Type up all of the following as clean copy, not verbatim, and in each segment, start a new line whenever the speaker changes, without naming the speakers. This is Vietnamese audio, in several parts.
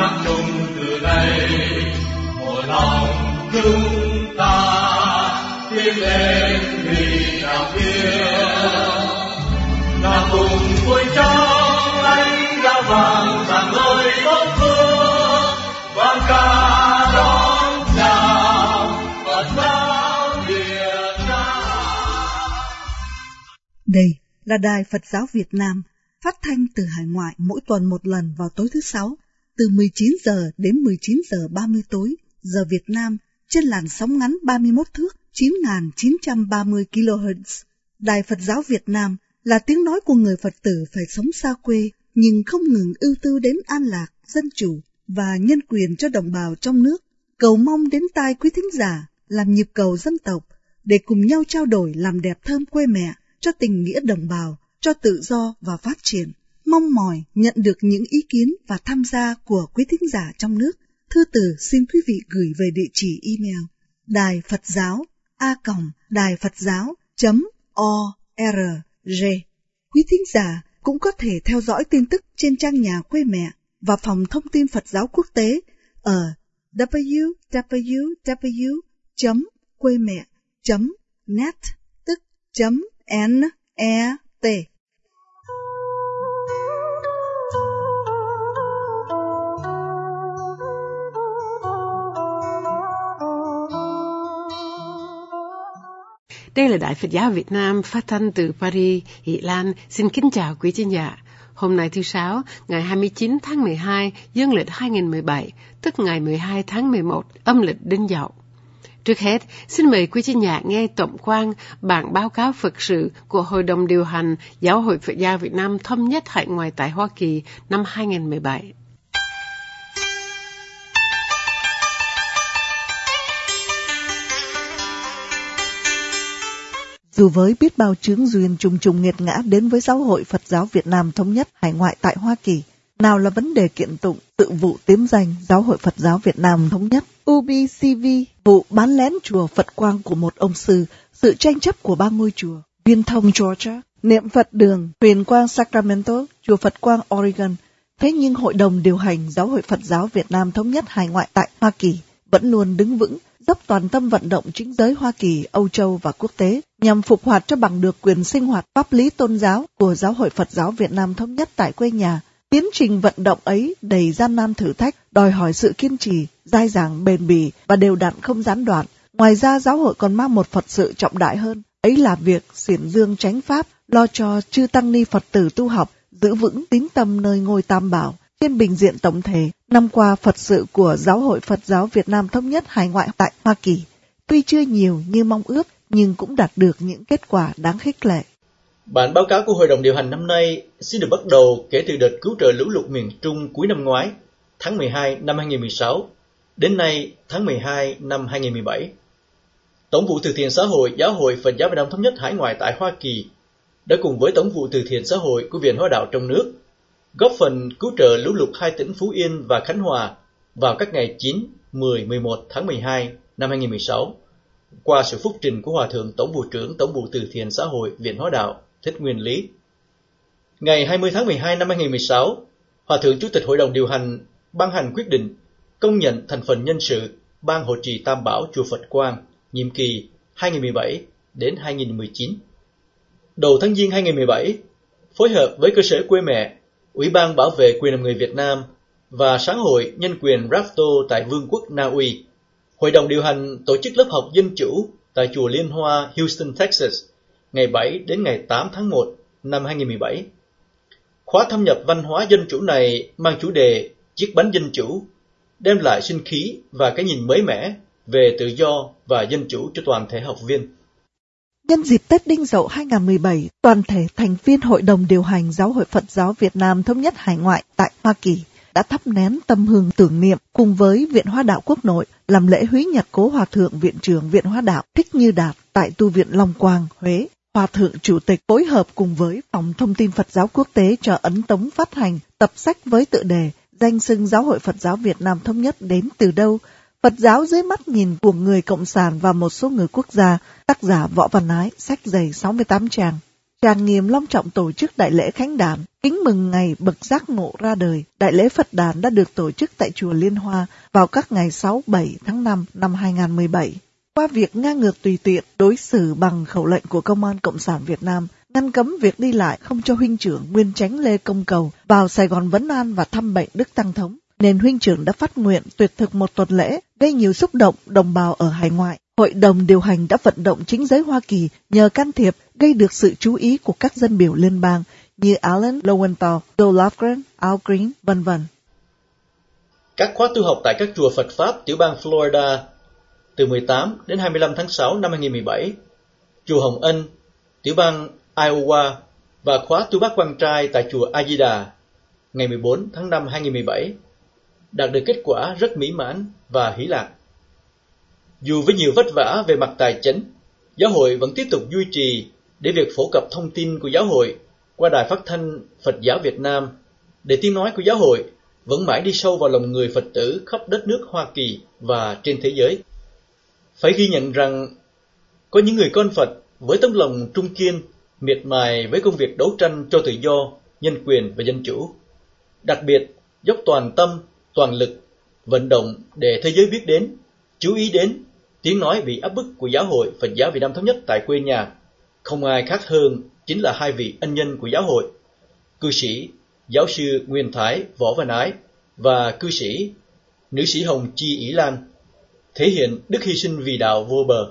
tác chung từ nay, một lòng chúng ta tiến lên vì đạo kia. Là cùng vui trong ánh đã vàng rạng ngời tốt phương, vang ca đón chào Phật giáo Việt Nam.
Đây là Đài Phật giáo Việt Nam, phát thanh từ hải ngoại mỗi tuần một lần vào tối thứ Sáu, từ 19 giờ đến 19 giờ 30 tối, giờ Việt Nam, trên làn sóng ngắn 31 thước 9.930 kHz. Đài Phật giáo Việt Nam là tiếng nói của người Phật tử phải sống xa quê, nhưng không ngừng ưu tư đến an lạc, dân chủ và nhân quyền cho đồng bào trong nước. Cầu mong đến tai quý thính giả làm nhịp cầu dân tộc để cùng nhau trao đổi làm đẹp thơm quê mẹ, cho tình nghĩa đồng bào, cho tự do và phát triển. Mong mỏi nhận được những ý kiến và tham gia của quý thính giả trong nước. Thư từ xin quý vị gửi về địa chỉ email đài Phật giáo a.đài-phật-giáo.org. Quý thính giả cũng có thể theo dõi tin tức trên trang nhà quê mẹ và phòng thông tin Phật giáo quốc tế ở www.quemẹ.net, tức .net.
Đây là Đài Phật giáo Việt Nam phát thanh từ Paris, Ý Lan. Xin kính chào quý thính giả. Hôm nay thứ Sáu, ngày 29 tháng 12, dương lịch 2017, tức ngày 12 tháng 11, âm lịch Đinh Dậu. Trước hết, xin mời quý thính giả nghe tổng quan bản báo cáo Phật sự của Hội đồng điều hành Giáo hội Phật giáo Việt Nam thống nhất hải ngoại tại Hoa Kỳ năm 2017.
Dù với biết bao chướng duyên trùng trùng nghiệt ngã đến với Giáo hội Phật giáo Việt Nam thống nhất hải ngoại tại Hoa Kỳ, nào là vấn đề kiện tụng, tự vụ tiếm danh Giáo hội Phật giáo Việt Nam thống nhất, UBCV, vụ bán lén chùa Phật Quang của một ông sư, sự tranh chấp của 3 ngôi chùa, Viên Thông Georgia, Niệm Phật Đường, Huyền Quang Sacramento, chùa Phật Quang Oregon. Thế nhưng Hội đồng điều hành Giáo hội Phật giáo Việt Nam thống nhất hải ngoại tại Hoa Kỳ vẫn luôn đứng vững, dốc toàn tâm vận động chính giới Hoa Kỳ, Âu Châu và quốc tế nhằm phục hoạt cho bằng được quyền sinh hoạt pháp lý tôn giáo của Giáo hội Phật giáo Việt Nam thống nhất tại quê nhà. Tiến trình vận động ấy đầy gian nan thử thách, đòi hỏi sự kiên trì, dai dẳng, bền bỉ và đều đặn không gián đoạn. Ngoài ra, giáo hội còn mang một Phật sự trọng đại hơn, ấy là việc xiển dương chánh pháp, lo cho chư tăng ni Phật tử tu học, giữ vững tín tâm nơi ngôi Tam Bảo. Trên bình diện tổng thể, năm qua Phật sự của Giáo hội Phật giáo Việt Nam thống nhất hải ngoại tại Hoa Kỳ tuy chưa nhiều như mong ước, nhưng cũng đạt được những kết quả đáng khích lệ.
Bản báo cáo của Hội đồng điều hành năm nay xin được bắt đầu kể từ đợt cứu trợ lũ lụt miền Trung cuối năm ngoái, tháng 12 năm 2016, đến nay tháng 12 năm 2017. Tổng vụ từ thiện xã hội Giáo hội Phật giáo Việt Nam thống nhất hải ngoại tại Hoa Kỳ đã cùng với Tổng vụ từ thiện xã hội của Viện Hóa đạo trong nước góp phần cứu trợ lũ lụt 2 tỉnh Phú Yên và Khánh Hòa vào các ngày 9, 10, 11 tháng 12 năm 2016, qua sự phúc trình của Hòa thượng Tổng vụ trưởng Tổng vụ từ thiện xã hội Viện Hóa đạo Thích Nguyên Lý. Ngày 20 tháng 12 năm 2016, Hòa thượng Chủ tịch Hội đồng điều hành ban hành quyết định công nhận thành phần nhân sự Ban Hộ trì Tam Bảo chùa Phật Quang nhiệm kỳ 2017 đến 2019. Đầu tháng Giêng 2017, phối hợp với cơ sở quê mẹ, Ủy ban Bảo vệ quyền làm người Việt Nam và Sáng hội Nhân quyền Rafto tại Vương quốc Na Uy, Hội đồng điều hành tổ chức lớp học dân chủ tại chùa Liên Hoa, Houston, Texas, ngày 7 đến ngày 8 tháng 1 năm 2017. Khóa thâm nhập văn hóa dân chủ này mang chủ đề Chiếc bánh dân chủ, đem lại sinh khí và cái nhìn mới mẻ về tự do và dân chủ cho toàn thể học viên.
Nhân dịp Tết Đinh Dậu 2017, toàn thể thành viên Hội đồng điều hành Giáo hội Phật giáo Việt Nam thống nhất hải ngoại tại Hoa Kỳ đã thắp nén tâm hương tưởng niệm cùng với Viện Hóa đạo Quốc nội làm lễ húy nhật cố Hòa thượng Viện trưởng Viện Hóa đạo Thích Như Đạt tại tu viện Long Quang, Huế. Hòa thượng Chủ tịch phối hợp cùng với Phòng Thông tin Phật giáo Quốc tế cho ấn tống phát hành tập sách với tựa đề Danh xưng Giáo hội Phật giáo Việt Nam thống nhất đến từ đâu? Phật giáo dưới mắt nhìn của người Cộng sản và một số người quốc gia, tác giả Võ Văn Ái, sách dày 68 trang. Tràng Nghiêm long trọng tổ chức đại lễ khánh đản, kính mừng ngày bậc giác ngộ ra đời. Đại lễ Phật đản đã được tổ chức tại chùa Liên Hoa vào các ngày 6-7 tháng 5 năm 2017. Qua việc ngang ngược tùy tiện đối xử bằng khẩu lệnh của Công an Cộng sản Việt Nam, ngăn cấm việc đi lại không cho huynh trưởng Nguyên Chánh Lê Công Cầu vào Sài Gòn vấn an và thăm bệnh Đức Tăng Thống, nên huynh trưởng đã phát nguyện tuyệt thực một tuần lễ, gây nhiều xúc động đồng bào ở hải ngoại. Hội đồng điều hành đã vận động chính giới Hoa Kỳ nhờ can thiệp gây được sự chú ý của các dân biểu liên bang như Alan Lowenthal, Joe Lofgren, Al Green, v.v.
Các khóa tu học tại các chùa Phật Pháp tiểu bang Florida từ 18 đến 25 tháng 6 năm 2017, chùa Hồng Ân, tiểu bang Iowa và khóa tu bác quan trai tại chùa A Di Đà ngày 14 tháng 5 2017 đạt được kết quả rất mỹ mãn và hỷ lạc. Dù với nhiều vất vả về mặt tài chính, giáo hội vẫn tiếp tục duy trì để việc phổ cập thông tin của giáo hội qua đài phát thanh Phật giáo Việt Nam, để tiếng nói của giáo hội vẫn mãi đi sâu vào lòng người Phật tử khắp đất nước Hoa Kỳ và trên thế giới. Phải ghi nhận rằng có những người con Phật với tấm lòng trung kiên, miệt mài với công việc đấu tranh cho tự do, nhân quyền và dân chủ. Đặc biệt, dốc toàn tâm, toàn lực, vận động để thế giới biết đến, chú ý đến tiếng nói bị áp bức của Giáo hội Phật giáo Việt Nam Thống nhất tại quê nhà. Không ai khác hơn chính là hai vị ân nhân của giáo hội, cư sĩ giáo sư Nguyên Thái Võ Văn Ái và cư sĩ nữ sĩ Hồng Chi Ý Lan, thể hiện đức hy sinh vì đạo vô bờ.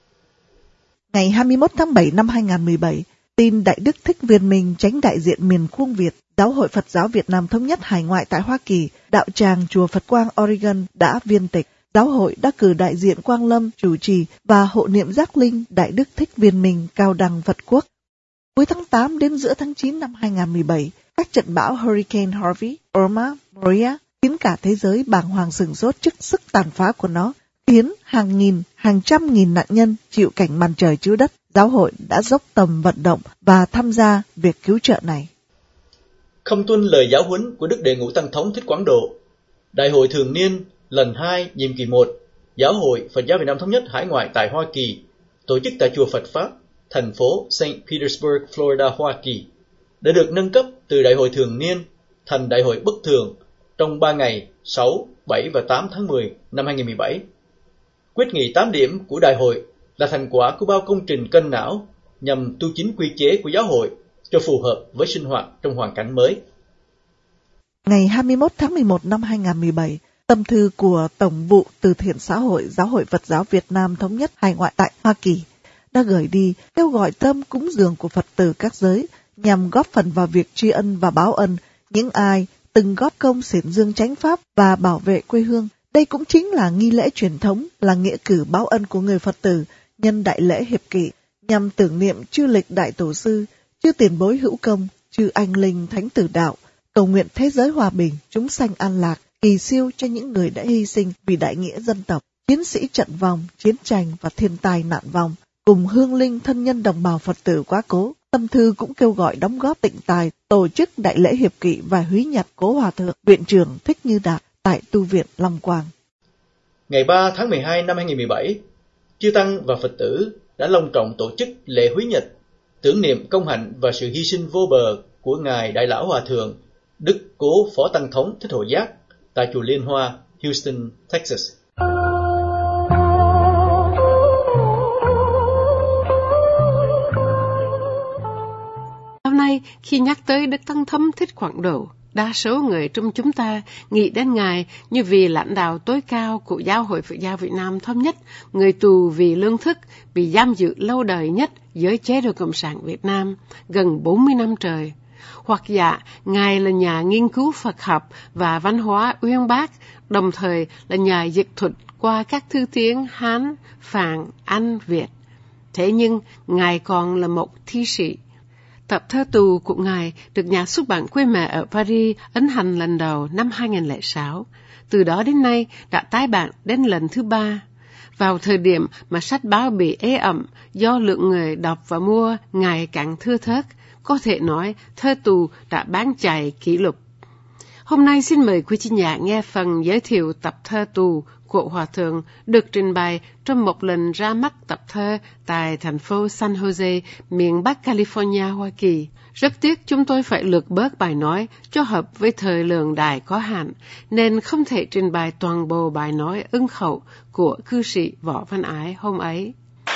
Ngày 21 tháng 7 năm 2017, tin Đại Đức Thích Viên Minh, chánh đại diện miền Khuông Việt, Giáo hội Phật giáo Việt Nam Thống nhất hải ngoại tại Hoa Kỳ, đạo tràng chùa Phật Quang Oregon đã viên tịch. Giáo hội đã cử đại diện Quang Lâm chủ trì và hộ niệm giác linh Đại Đức Thích Viên Minh cao đẳng Phật quốc. Cuối tháng 8 đến giữa tháng 9 năm 2017, các trận bão Hurricane Harvey, Irma, Maria khiến cả thế giới bàng hoàng sửng sốt trước sức tàn phá của nó, khiến hàng nghìn, hàng trăm nghìn nạn nhân chịu cảnh màn trời chiếu đất. Giáo hội đã dốc tầm vận động và tham gia việc cứu trợ này.
Không tuân lời giáo huấn của Đức Đệ Ngũ Tăng Thống Thích Quảng Độ, Đại hội thường niên lần 2 nhiệm kỳ 1 Giáo hội Phật giáo Việt Nam Thống nhất hải ngoại tại Hoa Kỳ tổ chức tại chùa Phật Pháp, thành phố St. Petersburg, Florida, Hoa Kỳ, đã được nâng cấp từ Đại hội thường niên thành Đại hội bất thường trong 3 ngày 6, 7 và 8 tháng 10 năm 2017. Quyết nghị 8 điểm của Đại hội là thành quả của bao công trình cân não nhằm tu chính quy chế của giáo hội cho phù hợp với sinh hoạt trong hoàn cảnh mới.
Ngày 21 tháng 11 năm 2017, tâm thư của Tổng vụ Từ thiện Xã hội Giáo hội Phật giáo Việt Nam Thống nhất hải ngoại tại Hoa Kỳ đã gửi đi kêu gọi tâm cúng dường của Phật tử các giới nhằm góp phần vào việc tri ân và báo ân những ai từng góp công xiển dương chánh pháp và bảo vệ quê hương. Đây cũng chính là nghi lễ truyền thống, là nghĩa cử báo ân của người Phật tử nhân đại lễ hiệp kỷ, nhằm tưởng niệm chư lịch đại tổ sư, chư tiền bối hữu công, chư anh linh thánh tử đạo, cầu nguyện thế giới hòa bình, chúng sanh an lạc, kỳ siêu cho những người đã hy sinh vì đại nghĩa dân tộc, chiến sĩ trận vong, chiến tranh và thiên tai nạn vong, cùng hương linh thân nhân đồng bào Phật tử quá cố. Tâm thư cũng kêu gọi đóng góp tịnh tài, tổ chức đại lễ hiệp kỷ và húy nhặt cố hòa thượng viện trưởng Thích Như Đạt tại tu viện Long Quang.
Ngày 3 tháng 12 năm 2017, chư tăng và Phật tử đã long trọng tổ chức lễ húy nhật, tưởng niệm công hạnh và sự hy sinh vô bờ của Ngài Đại Lão Hòa Thượng Đức Cố Phó Tăng Thống Thích Hộ Giác tại chùa Liên Hoa, Houston, Texas.
Hôm nay, khi nhắc tới Đức Tăng Thống Thích Quảng Độ, đa số người trong chúng ta nghĩ đến Ngài như vị lãnh đạo tối cao của Giáo hội Phật giáo Việt Nam Thống nhất, người tù vì lương thức, bị giam giữ lâu đời nhất dưới chế độ Cộng sản Việt Nam, gần 40 năm trời. Hoặc dạ, Ngài là nhà nghiên cứu Phật học và văn hóa uyên bác, đồng thời là nhà dịch thuật qua các thứ tiếng Hán, Phạn, Anh, Việt. Thế nhưng, Ngài còn là một thi sĩ. Tập thơ tù của Ngài được nhà xuất bản quê mẹ ở Paris ấn hành lần đầu năm 2006. Từ đó đến nay đã tái bản đến lần thứ 3. Vào thời điểm mà sách báo bị ế ẩm do lượng người đọc và mua ngày càng thưa thớt, có thể nói thơ tù đã bán chạy kỷ lục. Hôm nay xin mời quý thính giả nghe phần giới thiệu tập thơ Tù của Hòa Thượng được trình bày trong một lần ra mắt tập thơ tại thành phố San Jose, miền Bắc California, Hoa Kỳ. Rất tiếc chúng tôi phải lược bớt bài nói cho hợp với thời lượng đài có hạn, nên không thể trình bày toàn bộ bài nói ưng khẩu của cư sĩ Võ Văn Ái hôm ấy.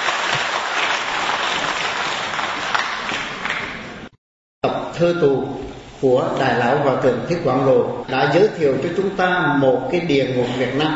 Tập thơ Tù của Đại lão Hòa Thượng Thích Quảng Đồ đã giới thiệu cho chúng ta một cái địa ngục Việt Nam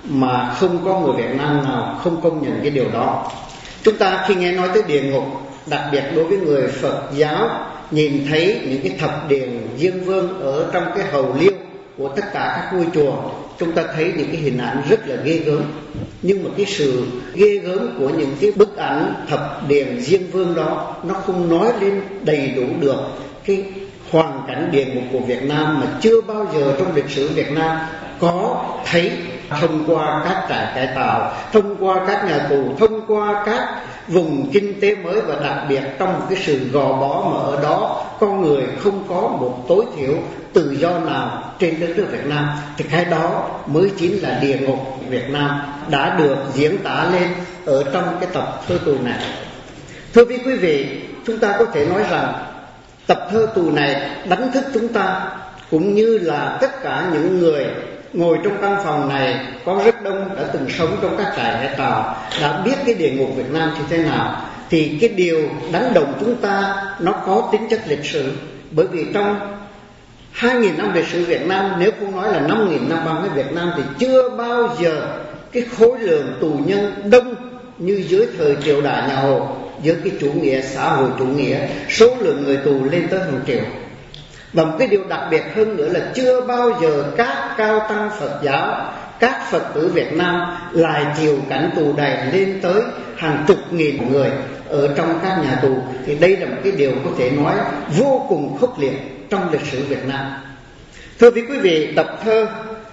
mà không có người Việt Nam nào không công nhận cái điều đó. Chúng ta khi nghe nói tới địa ngục, đặc biệt đối với người Phật giáo, nhìn thấy những cái thập điện Diêm Vương ở trong cái hầu liêu của tất cả các ngôi chùa, chúng ta thấy những cái hình ảnh rất là ghê gớm. Nhưng mà cái sự ghê gớm của những cái bức ảnh thập điện Diêm Vương đó, nó không nói lên đầy đủ được cái hoàn cảnh địa ngục của Việt Nam mà chưa bao giờ trong lịch sử Việt Nam có thấy. Thông qua các trại cải tạo, thông qua các nhà tù, thông qua các vùng kinh tế mới, và đặc biệt trong một cái sự gò bó mà ở đó con người không có một tối thiểu tự do nào trên đất nước Việt Nam, thì cái đó mới chính là địa ngục Việt Nam đã được diễn tả lên ở trong cái tập thơ Tù này. Thưa quý vị, chúng ta có thể nói rằng tập thơ Tù này đánh thức chúng ta, cũng như là tất cả những người ngồi trong căn phòng này, có rất đông đã từng sống trong các trại cải tạo, đã biết cái địa ngục Việt Nam như thế nào. Thì cái điều đánh động chúng ta nó có tính chất lịch sử, bởi vì trong 2.000 năm lịch sử Việt Nam, nếu không nói là 5.000 năm băng với Việt Nam, thì chưa bao giờ cái khối lượng tù nhân đông như dưới thời triều đại nhà Hồ, dưới cái chủ nghĩa xã hội chủ nghĩa, số lượng người tù lên tới hàng triệu. Và một cái điều đặc biệt hơn nữa là chưa bao giờ các cao tăng Phật giáo, các Phật tử Việt Nam lại chịu cảnh tù đầy lên tới hàng chục nghìn người ở trong các nhà tù. Thì đây là một cái điều có thể nói vô cùng khốc liệt trong lịch sử Việt Nam. Thưa quý vị, tập thơ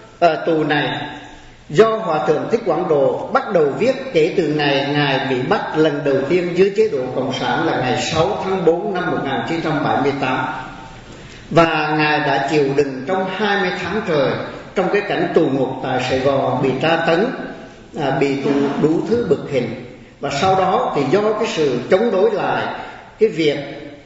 Tù này do Hòa Thượng Thích Quảng Đồ bắt đầu viết kể từ ngày Ngài bị bắt lần đầu tiên dưới chế độ Cộng sản là ngày 6 tháng 4 năm 1978. Và Ngài đã chịu đựng trong 20 tháng trời trong cái cảnh tù ngục tại Sài Gòn, bị tra tấn, bị tù đủ thứ bực hình. Và sau đó thì do cái sự chống đối lại cái việc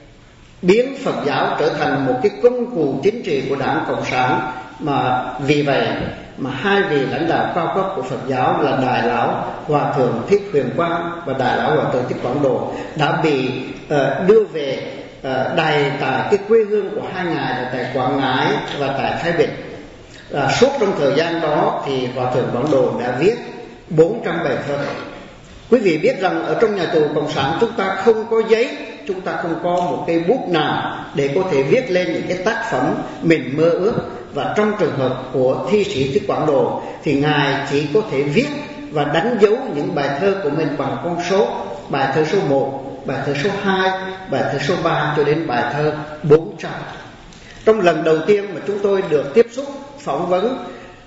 biến Phật giáo trở thành một cái công cụ chính trị của Đảng Cộng sản, mà vì vậy mà hai vị lãnh đạo cao cấp của Phật giáo là Đại lão Hòa Thượng Thích Huyền Quang và Đại lão Hòa Thượng Thích Quảng Đồ đã bị đưa về đày tại cái quê hương của hai ngài là tại Quảng Ngãi và tại Thái Bình. Suốt trong thời gian đó thì Hòa Thượng Quảng Đồ đã viết 400 bài thơ. Quý vị biết rằng ở trong nhà tù Cộng sản chúng ta không có giấy, chúng ta không có một cây bút nào để có thể viết lên những cái tác phẩm mình mơ ước. Và trong trường hợp của thi sĩ Thích Quảng Đồ thì ngài chỉ có thể viết và đánh dấu những bài thơ của mình bằng con số, bài thơ số 1, bài thơ số 2, bài thơ số 3 cho đến bài thơ 400. Trong lần đầu tiên mà chúng tôi được tiếp xúc phỏng vấn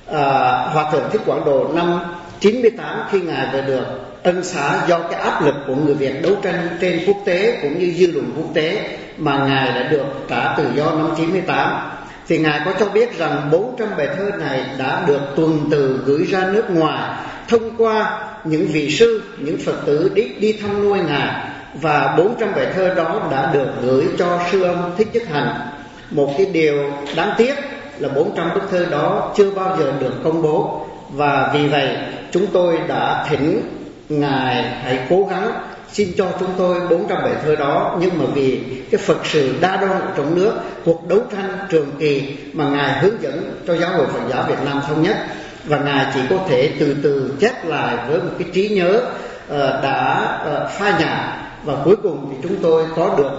Hòa Thượng Thích Quảng Đồ năm 98, khi ngài vừa được ân xá do cái áp lực của người Việt đấu tranh trên quốc tế cũng như dư luận quốc tế, mà ngài đã được trả tự do năm 98, thì ngài có cho biết rằng 400 bài thơ này đã được tuần từ gửi ra nước ngoài thông qua những vị sư, những Phật tử đi thăm nuôi ngài. Và 400 bài thơ đó đã được gửi cho sư ông Thích Nhất Hạnh. Một cái điều đáng tiếc là 400 bức thơ đó chưa bao giờ được công bố. Và vì vậy chúng tôi đã thỉnh ngài hãy cố gắng xin cho chúng tôi 400 bài thơ đó. Nhưng mà vì cái Phật sự đa đoan ở trong nước, cuộc đấu tranh trường kỳ mà ngài hướng dẫn cho Giáo hội Phật giáo Việt Nam thống nhất, và ngài chỉ có thể từ từ chép lại với một cái trí nhớ đã phai nhạt. Và cuối cùng thì chúng tôi có được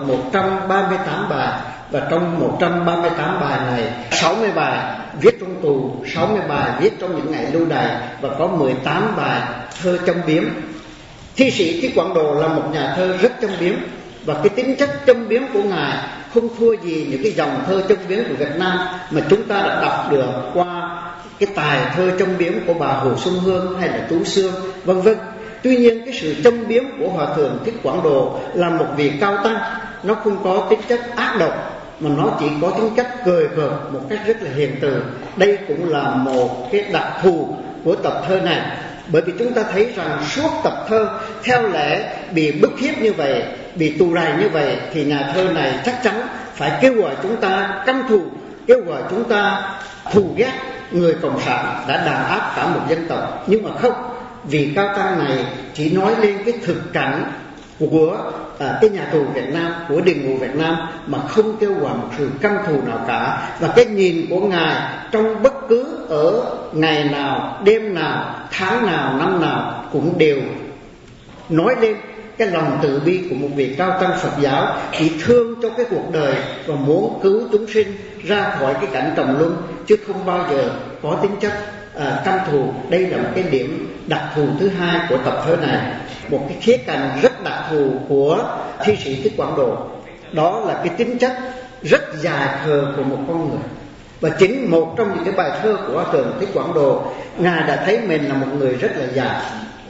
138 bài. Và trong 138 bài này, 60 bài viết trong tù, 60 bài viết trong những ngày lưu đày, và có 18 bài thơ châm biếm. Thi sĩ Thích Quảng Đồ là một nhà thơ rất châm biếm, và cái tính chất châm biếm của ngài không thua gì những cái dòng thơ châm biếm của Việt Nam mà chúng ta đã đọc được qua cái tài thơ châm biếm của bà Hồ Xuân Hương hay là Tú Sương, vân vân. Tuy nhiên cái sự châm biếm của Hòa Thượng Thích Quảng Đồ là một vị cao tăng, nó không có tính chất ác độc mà nó chỉ có tính cách cười cợt một cách rất là hiền từ. Đây cũng là một cái đặc thù của tập thơ này, bởi vì chúng ta thấy rằng suốt tập thơ theo lẽ bị bức hiếp như vậy, bị tù đày như vậy, thì nhà thơ này chắc chắn phải kêu gọi chúng ta căm thù, kêu gọi chúng ta thù ghét người cộng sản đã đàn áp cả một dân tộc. Nhưng mà không, vì Cao Tăng này chỉ nói lên cái thực cảnh của cái nhà tù Việt Nam, của địa ngục Việt Nam, mà không kêu gọi một sự căm thù nào cả. Và cái nhìn của Ngài trong bất cứ ở ngày nào, đêm nào, tháng nào, năm nào cũng đều nói lên cái lòng từ bi của một vị cao tăng Phật giáo, chỉ thương cho cái cuộc đời và muốn cứu chúng sinh ra khỏi cái cảnh trầm luân, chứ không bao giờ có tính chất căm thù. Đây là một cái điểm đặc thù thứ hai của tập thơ này. Một cái khía cạnh rất đặc thù của thi sĩ Thích Quảng Độ, đó là cái tính chất rất dài khờ của một con người. Và chính một trong những cái bài thơ của Hòa Thượng Thích Quảng Độ, Ngài đã thấy mình là một người rất là dài.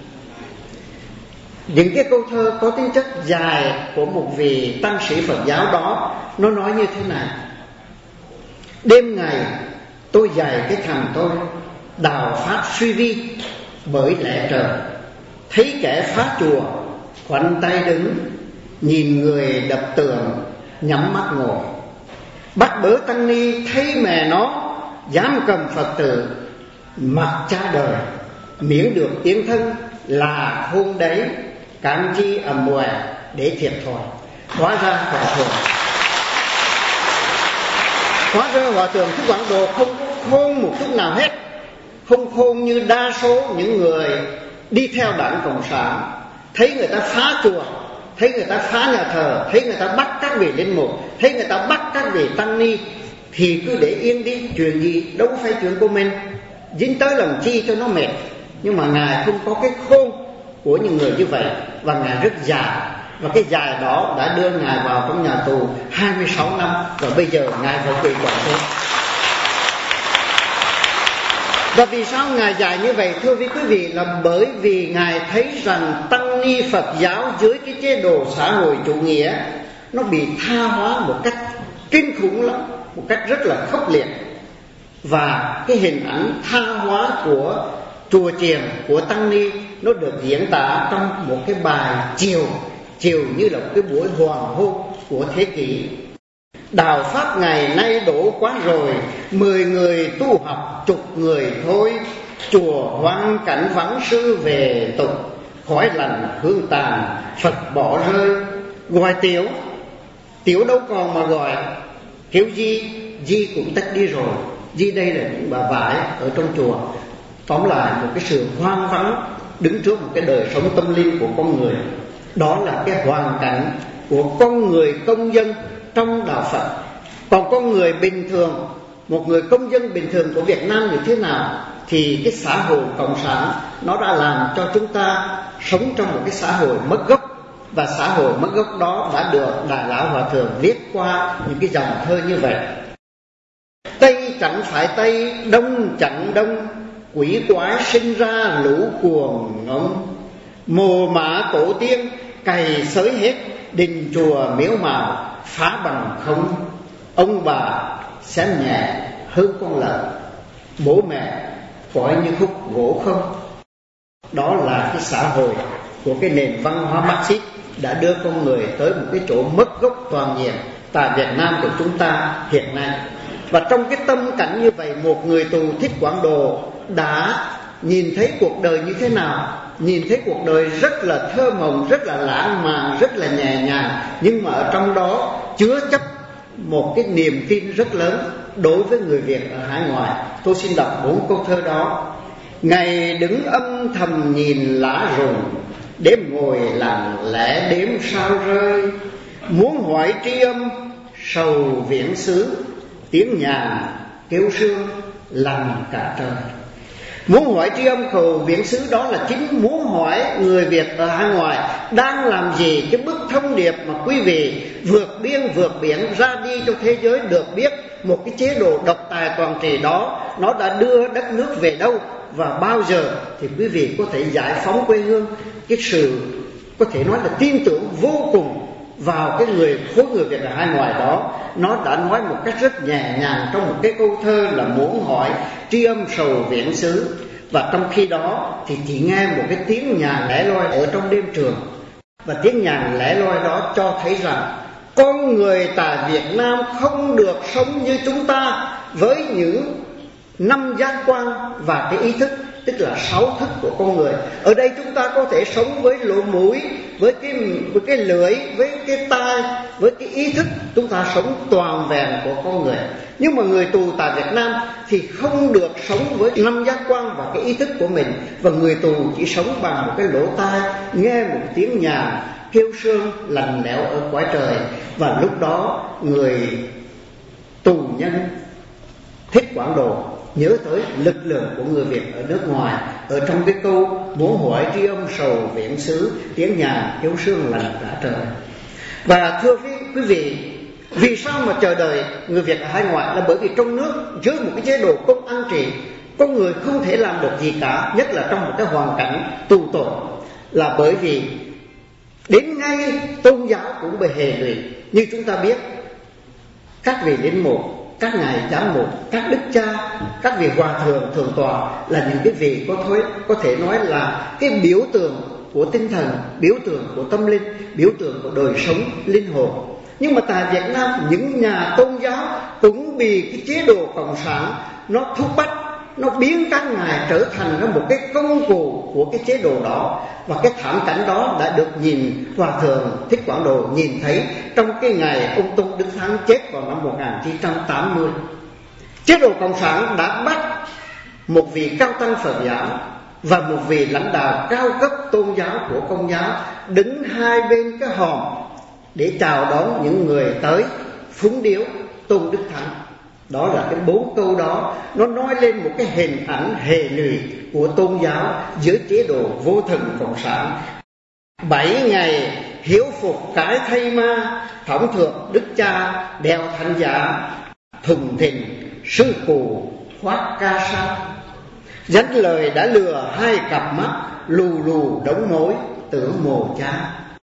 Những cái câu thơ có tính chất dài của một vị tăng sĩ Phật giáo đó, nó nói như thế này: đêm ngày tôi dạy cái thằng tôi đào pháp suy vi bởi lẽ trời, thấy kẻ phá chùa khoanh tay đứng, nhìn người đập tường nhắm mắt ngồi. Bắt bớ tăng ni thấy mẹ nó dám cầm Phật tử, mặc cha đời miễn được tiếng thân là hôm đấy cán chi ầm què để thiệt thòi. Hóa ra Hòa Thượng Thích Quảng Độ không có khôn một chút nào hết, không khôn như đa số những người đi theo đảng Cộng sản. Thấy người ta phá chùa, thấy người ta phá nhà thờ, thấy người ta bắt các vị linh mục, thấy người ta bắt các vị tăng ni, thì cứ để yên đi, chuyện gì đâu phải chuyện của mình, dính tới làm chi cho nó mệt. Nhưng mà Ngài không có cái khôn của những người như vậy, và Ngài rất dài, và cái dài đó đã đưa Ngài vào trong nhà tù 26 năm, và bây giờ Ngài vẫn bị quản thúc. Và vì sao Ngài dài như vậy, thưa quý vị, là bởi vì Ngài thấy rằng tăng ni Phật giáo dưới cái chế độ xã hội chủ nghĩa nó bị tha hóa một cách kinh khủng lắm, một cách rất là khốc liệt. Và cái hình ảnh tha hóa của chùa chiền, của tăng ni, nó được diễn tả trong một cái bài chiều như là một cái buổi hoàng hôn của thế kỷ. Đạo pháp ngày nay đổ quá rồi, 10 người tu học chục người thôi. Chùa hoang cảnh vắng sư về tục, khói lạnh hương tàn Phật bỏ rơi. Gọi tiểu đâu còn mà gọi, kiểu di cũng tách đi rồi. Di đây là những bà vải ở trong chùa. Tóm lại một cái sự hoang vắng đứng trước một cái đời sống tâm linh của con người. Đó là cái hoàn cảnh của con người công dân trong đạo Phật. Còn con người bình thường, một người công dân bình thường của Việt Nam như thế nào, thì cái xã hội cộng sản nó đã làm cho chúng ta sống trong một cái xã hội mất gốc. Và xã hội mất gốc đó đã được Đại Lão Hòa Thượng viết qua những cái dòng thơ như vậy: Tây chẳng phải Tây, Đông chẳng Đông, quỷ quái sinh ra lũ cuồng ngông. Mồ mã tổ tiên cày xới hết, đình chùa miếu mạo phá bằng không. Ông bà xem nhẹ hơn con lợn, bố mẹ coi như khúc gỗ không. Đó là cái xã hội của cái nền văn hóa Marxist đã đưa con người tới một cái chỗ mất gốc toàn diện tại Việt Nam của chúng ta hiện nay. Và trong cái tâm cảnh như vậy, một người tù Thích Quảng Độ đã nhìn thấy cuộc đời như thế nào, nhìn thấy cuộc đời rất là thơ mộng, rất là lãng mạn, rất là nhẹ nhàng, nhưng mà ở trong đó chứa chấp một cái niềm tin rất lớn đối với người Việt ở hải ngoại. Tôi xin đọc 4 câu thơ đó. Ngày đứng âm thầm nhìn lá rụng, đêm ngồi lặng lẽ đếm sao rơi. Muốn hỏi tri âm sầu viễn xứ, tiếng nhàn kêu sương lành cả trời. Muốn hỏi tri âm cầu viễn xứ, đó là chính muốn hỏi người Việt ở hải ngoại đang làm gì, cái bức thông điệp mà quý vị vượt biên vượt biển ra đi cho thế giới được biết một cái chế độ độc tài toàn trị đó nó đã đưa đất nước về đâu và bao giờ, thì quý vị có thể giải phóng quê hương. Cái sự có thể nói là tin tưởng vô cùng vào cái khối người Việt ở hải ngoại đó. Nó đã nói một cách rất nhẹ nhàng trong một cái câu thơ là muốn hỏi tri âm sầu viễn xứ. Và trong khi đó thì chỉ nghe một cái tiếng nhàn lẻ loi ở trong đêm trường. Và tiếng nhàn lẻ loi đó cho thấy rằng con người tại Việt Nam không được sống như chúng ta với những 5 giác quan và cái ý thức, tức là 6 thức của con người. Ở đây chúng ta có thể sống với lỗ mũi, với cái lưỡi, với cái tai, với cái ý thức, chúng ta sống toàn vẹn của con người. Nhưng mà người tù tại Việt Nam thì không được sống với 5 giác quan và cái ý thức của mình, và người tù chỉ sống bằng một cái lỗ tai, nghe một tiếng nhàn kêu sương lạnh lẽo ở cõi trời. Và lúc đó người tù nhân Thích Quảng Đồ nhớ tới lực lượng của người Việt ở nước ngoài, ở trong cái câu muốn hỏi tri âm sầu viễn xứ, tiếng nhàn kêu sương lạnh cả trời. Và thưa quý vị, vì sao mà chờ đợi người Việt ở hải ngoại? Là bởi vì trong nước dưới một cái chế độ công an trị, con người không thể làm được gì cả, nhất là trong một cái hoàn cảnh tù tội. Là bởi vì đến ngay tôn giáo cũng bị hệ lụy. Như chúng ta biết, các vị linh mục, các ngài giám mục, các đức cha, các vị hòa thượng thượng tọa là những cái vị có thể nói là cái biểu tượng của tinh thần, biểu tượng của tâm linh, biểu tượng của đời sống linh hồn. Nhưng mà tại Việt Nam, những nhà tôn giáo cũng bị cái chế độ cộng sản nó thúc bách, nó biến các ngài trở thành một cái công cụ của cái chế độ đó. Và cái thảm cảnh đó đã được Hòa thượng Thích Quảng Đồ nhìn thấy trong cái ngày ông Tôn Đức Thắng chết vào năm 1980. Chế độ cộng sản đã bắt một vị cao tăng Phật giáo và một vị lãnh đạo cao cấp tôn giáo của Công giáo đứng hai bên cái hòm để chào đón những người tới phúng điếu Tôn Đức Thắng. Đó là cái 4 câu đó, nó nói lên một cái hình ảnh hệ lụy của tôn giáo dưới chế độ vô thần cộng sản. 7 ngày hiếu phục cái thây ma, thống thượng đức cha đeo thánh giá, thùng thình sư cụ khoác ca sa. Dẫn lời đã lừa hai cặp mắt, lù lù đống mối tử mồ cha.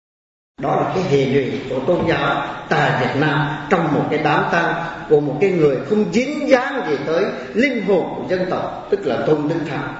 Đó là cái hệ lụy của tôn giáo tại Việt Nam trong một cái đám tang của một cái người không dính dáng gì tới linh hồn của dân tộc, tức là Tôn Đức Thắng.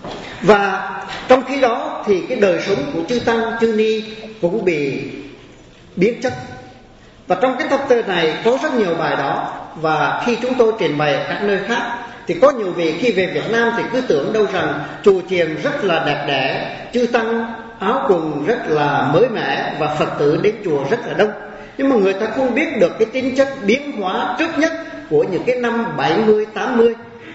Và trong khi đó thì cái đời sống của chư tăng chư ni cũng bị biến chất. Và trong cái tập thơ này có rất nhiều bài đó, và khi chúng tôi trình bày ở các nơi khác thì có nhiều vị khi về Việt Nam thì cứ tưởng đâu rằng chùa chiền rất là đẹp đẽ, chư tăng áo quần rất là mới mẻ và Phật tử đến chùa rất là đông. Nhưng mà người ta không biết được cái tính chất biến hóa trước nhất của những cái năm 70, 80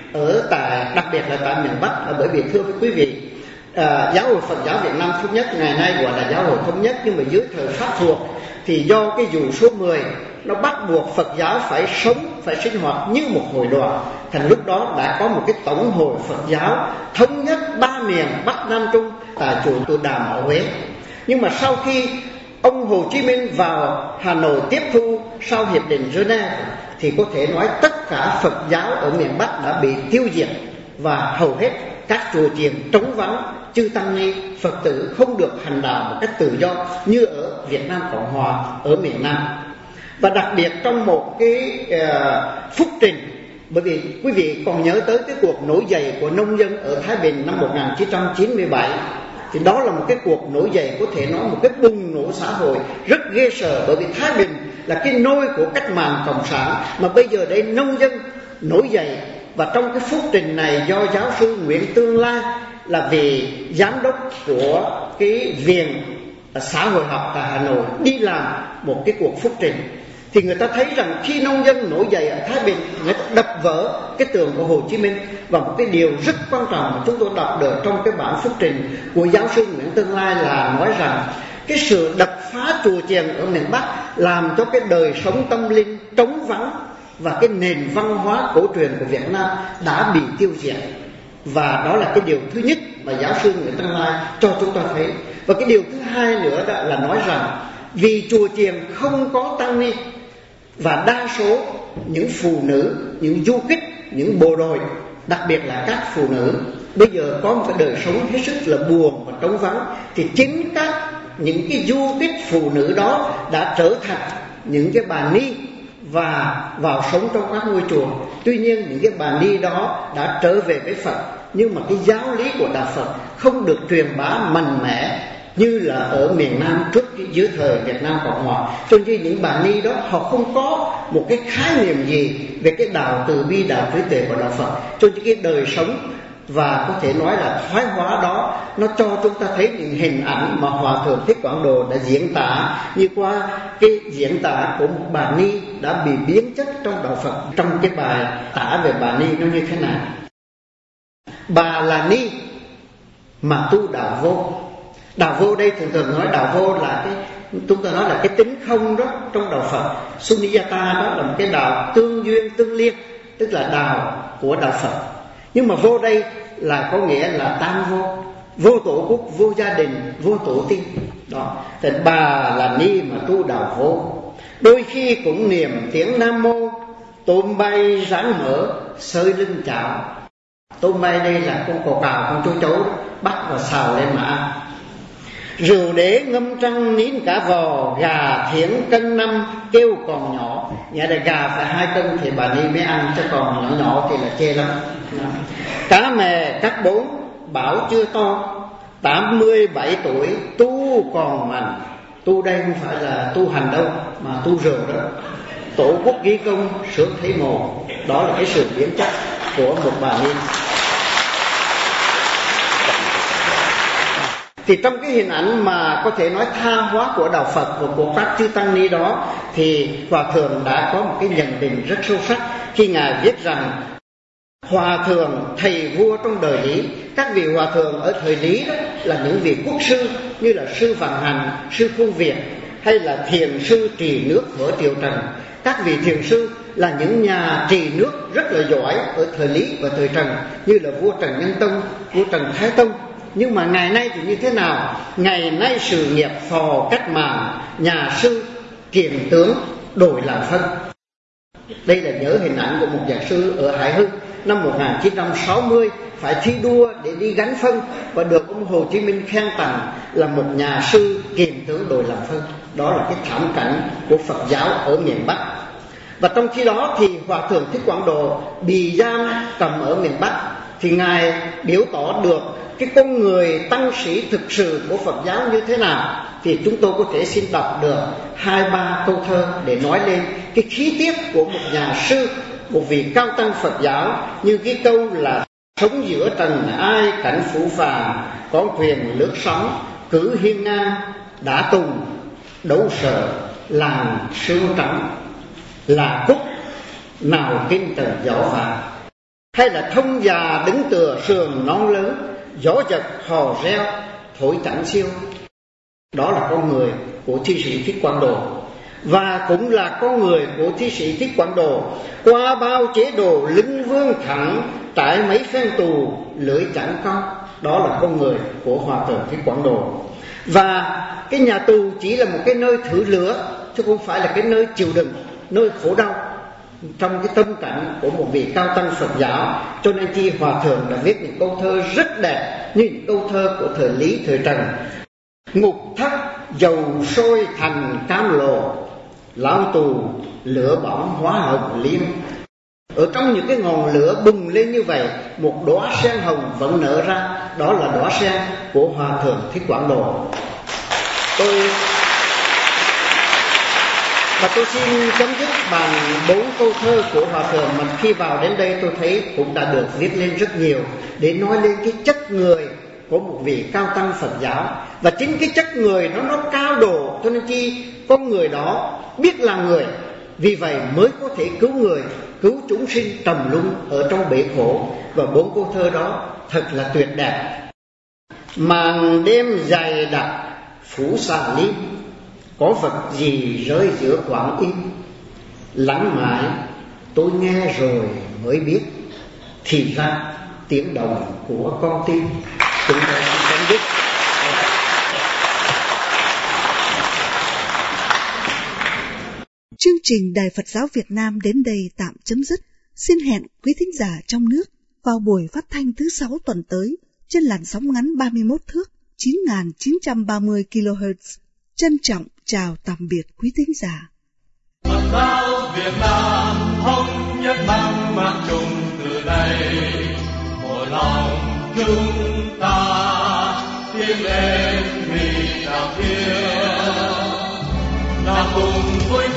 đặc biệt là tại miền Bắc. Là bởi vì thưa với quý vị, giáo hội Phật giáo Việt Nam thống nhất ngày nay gọi là giáo hội thống nhất, nhưng mà dưới thời Pháp thuộc thì do cái dụ số 10 nó bắt buộc Phật giáo phải sống, phải sinh hoạt như một hội đoàn. Thành lúc đó đã có một cái tổng hội Phật giáo thống nhất 3 miền Bắc Nam Trung tại chùa Từ Đàm ở Huế. Nhưng mà sau khi ông Hồ Chí Minh vào Hà Nội tiếp thu sau hiệp định Geneva thì có thể nói tất cả Phật giáo ở miền Bắc đã bị tiêu diệt, và hầu hết các chùa chiền trống vắng, chư tăng ni Phật tử không được hành đạo một cách tự do như ở Việt Nam Cộng Hòa ở miền Nam. Và đặc biệt trong một cái phúc trình, bởi vì quý vị còn nhớ tới cái cuộc nổi dậy của nông dân ở Thái Bình năm 1997, thì đó là một cái cuộc nổi dậy, có thể nói một cái bùng nổ xã hội rất ghê sợ. Bởi vì Thái Bình là cái nôi của cách mạng cộng sản, mà bây giờ đây nông dân nổi dậy. Và trong cái phúc trình này do giáo sư Nguyễn Tương Lai là vị giám đốc của cái viện xã hội học tại Hà Nội đi làm một cái cuộc phúc trình, thì người ta thấy rằng khi nông dân nổi dậy ở Thái Bình, người ta đập vỡ cái tượng của Hồ Chí Minh. Và một cái điều rất quan trọng mà chúng tôi đọc được trong cái bản phúc trình của giáo sư Nguyễn Tương Lai là nói rằng cái sự đập phá chùa chiền ở miền Bắc làm cho cái đời sống tâm linh trống vắng, và cái nền văn hóa cổ truyền của Việt Nam đã bị tiêu diệt. Và đó là cái điều thứ nhất mà giáo sư Nguyễn Tương Lai cho chúng ta thấy. Và cái điều thứ hai nữa đó là nói rằng vì chùa chiền không có tăng ni, và đa số những phụ nữ, những du kích, những bộ đội, đặc biệt là các phụ nữ bây giờ có một cái đời sống hết sức là buồn và trống vắng, thì chính các những cái du kích phụ nữ đó đã trở thành những cái bà ni và vào sống trong các ngôi chùa. Tuy nhiên những cái bà ni đó đã trở về với Phật, nhưng mà cái giáo lý của đạo Phật không được truyền bá mạnh mẽ như là ở miền Nam trước dưới thời Việt Nam Cộng Hòa. Cho nên những bà ni đó họ không có một cái khái niệm gì về cái đạo từ bi, đạo trí tuệ của đạo Phật. Cho nên cái đời sống và có thể nói là thoái hóa đó, nó cho chúng ta thấy những hình ảnh mà Hòa Thượng Thích Quảng Đồ đã diễn tả, như qua cái diễn tả của một bà ni đã bị biến chất trong đạo Phật. Trong cái bài tả về bà ni nó như thế này: bà là ni mà tu đạo vô. Đạo vô đây thường nói đạo vô là cái, chúng ta nói là cái tính không đó trong đạo Phật. Sunyata đó là một cái đạo tương duyên tương liên, tức là đạo của đạo Phật. Nhưng mà vô đây là có nghĩa là tam vô: vô tổ quốc, vô gia đình, vô tổ tiên. Đó, thì bà là ni mà tu đạo vô. Đôi khi cũng niệm tiếng Nam Mô, tôm bay ráng mở, sơi lưng chảo. Tôm bay đây là con cò cào, con châu chấu đó, bắt và xào lên mà ăn. Rượu đế ngâm trăng nín cả vò, gà thiến cân năm kêu còn nhỏ. Nhà đây gà phải 2 cân thì bà ni mới ăn, chứ còn nhỏ nhỏ thì là chê lắm. Cá mè cắt 4 bảo chưa to, 87 tuổi tu còn mạnh. Tu đây không phải là tu hành đâu, mà tu rượu đó. Tổ quốc ghi công sướng thấy mồ. Đó là cái sự biến chất của một bà ni. Thì trong cái hình ảnh mà có thể nói tha hóa của đạo Phật và của các chư tăng ni đó, thì Hòa Thượng đã có một cái nhận định rất sâu sắc khi Ngài viết rằng Hòa Thượng thầy vua trong đời Lý. Các vị Hòa Thượng ở thời Lý đó là những vị quốc sư như là sư Vạn Hành, sư Khuôn Việt, hay là thiền sư trì nước ở triều Trần. Các vị thiền sư là những nhà trì nước rất là giỏi ở thời Lý và thời Trần, như là vua Trần Nhân Tông, vua Trần Thái Tông. Nhưng mà ngày nay thì như thế nào? Ngày nay sự nghiệp phò cách mạng, nhà sư kiềm tướng đổi làm phân. Đây là nhớ hình ảnh của một nhà sư ở Hải Hưng năm 1960 phải thi đua để đi gánh phân và được ông Hồ Chí Minh khen tặng là một nhà sư kiềm tướng đổi làm phân. Đó là cái thảm cảnh của Phật giáo ở miền Bắc. Và trong khi đó thì Hòa Thượng Thích Quảng Đồ bị giam cầm ở miền Bắc, thì Ngài biểu tỏ được cái con người tăng sĩ thực sự của Phật giáo như thế nào. Thì chúng tôi có thể xin đọc được 2-3 câu thơ để nói lên cái khí tiết của một nhà sư, một vị cao tăng Phật giáo. Như cái câu là: sống giữa trần ai cảnh phũ phàng, có thuyền lướt sóng cứ hiên ngang, đã tùng đấu sở làng sương trắng, là cúc nào kinh tầng gió vàng. Hay là thông già đứng tựa sườn non lớn, gió giật hò reo thổi chẳng siêu. Đó là con người của thi sĩ Thích Quảng Đồ. Và cũng là con người của thi sĩ Thích Quảng Đồ, qua bao chế độ lưng vương thẳng, trải mấy phen tù lưỡi chẳng cong. Đó là con người của Hòa Thượng Thích Quảng Đồ. Và cái nhà tù chỉ là một cái nơi thử lửa, chứ không phải là cái nơi chịu đựng, nơi khổ đau. Trong cái tâm cảnh của một vị cao tăng Phật giáo, cho nên chi Hòa Thượng đã viết những câu thơ rất đẹp, như những câu thơ của thời Lý, thời Trần. Ngục thất dầu sôi thành cam lộ, lao tù lửa bỏng hóa hồng liên. Ở trong những cái ngọn lửa bùng lên như vậy, một đóa sen hồng vẫn nở ra. Đó là đóa sen của Hòa Thượng Thích Quảng Đồ. Tôi xin chấm dứt bằng 4 câu thơ của Hòa Thượng mà khi vào đến đây tôi thấy cũng đã được viết lên rất nhiều, để nói lên cái chất người của một vị cao tăng Phật giáo. Và chính cái chất người nó cao độ, cho nên chi con người đó biết là người, vì vậy mới có thể cứu người, cứu chúng sinh trầm luân ở trong bể khổ. Và 4 câu thơ đó thật là tuyệt đẹp. Màn đêm dày đặc phủ xà lim, có vật gì rơi giữa Quảng Yên. Lắng mãi tôi nghe rồi mới biết, thì ra tiếng động của con tim. Chúng ta xin chấm dứt.
Chương trình Đài Phật giáo Việt Nam đến đây tạm chấm dứt. Xin hẹn quý thính giả trong nước vào buổi phát thanh thứ 6 tuần tới trên làn sóng ngắn 31 thước 9.930 kHz. Trân trọng chào tạm biệt quý thính giả.
Phật giáo Việt Nam thống nhất mang mang chung từ đây, một lòng chúng ta tiến lên vì đạo thiên, là cùng vui